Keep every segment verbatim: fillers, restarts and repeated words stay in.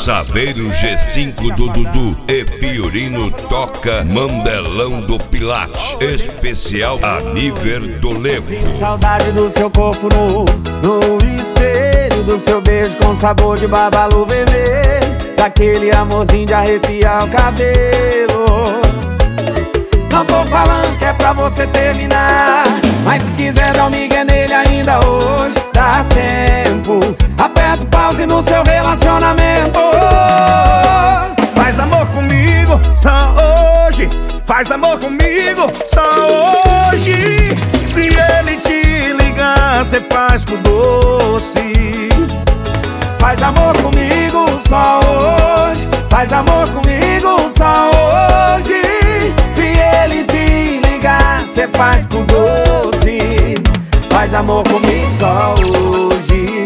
Saveiro G cinco do Dudu e Fiorino toca Mandelão do Pilate, especial Aniver do Levo. Saudade do seu corpo nu, no espelho do seu beijo com sabor de babalu vermelho, daquele amorzinho de arrepiar o cabelo. Não tô falando que é pra você terminar, mas se quiser dar um migué nele ainda hoje, dá tempo. Aperta o pause no seu relacionamento. Faz amor comigo só hoje, faz amor comigo só hoje. Se ele te ligar, cê faz com doce. Faz amor comigo só hoje, faz amor comigo só hoje. Se ele te ligar, cê faz com doce. Faz amor comigo só hoje.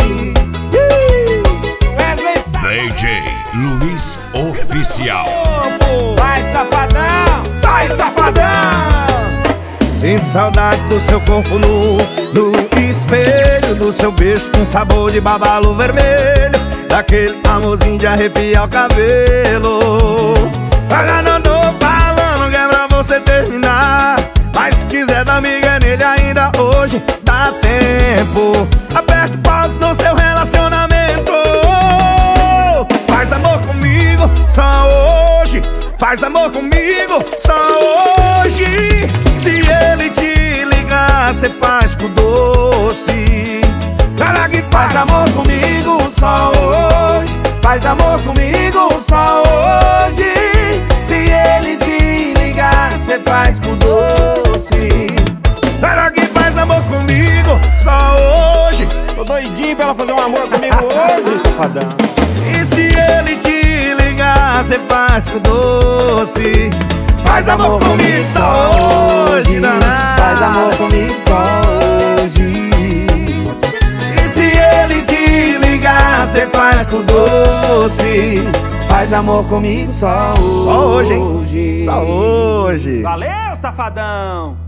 D J Luiz Oficial. Vai, safadão, vai, safadão. Sinto saudade do seu corpo nu, no espelho do seu beijo com sabor de babalu vermelho, daquele amorzinho de arrepiar o cabelo. Agora não tô falando que é pra você terminar, mas se quiser dar miga nele ainda hoje, dá tempo. Aperta o pause no seu relacionamento. Faz amor comigo só hoje, faz amor comigo só hoje. Se ele te ligar, cê faz com doce. Cara que faz, faz amor comigo só hoje, faz amor comigo só hoje. Se ele te ligar, cê faz com doce. Cara que faz amor comigo só hoje. Tô doidinho pra ela fazer um amor comigo hoje, safadão. E se ele te ligar, cê faz com doce. Faz amor comigo só hoje, danado. Faz amor comigo só hoje. E se ele te ligar, cê faz com doce. Faz amor comigo só hoje. Só hoje, hein? Só hoje. Valeu, safadão.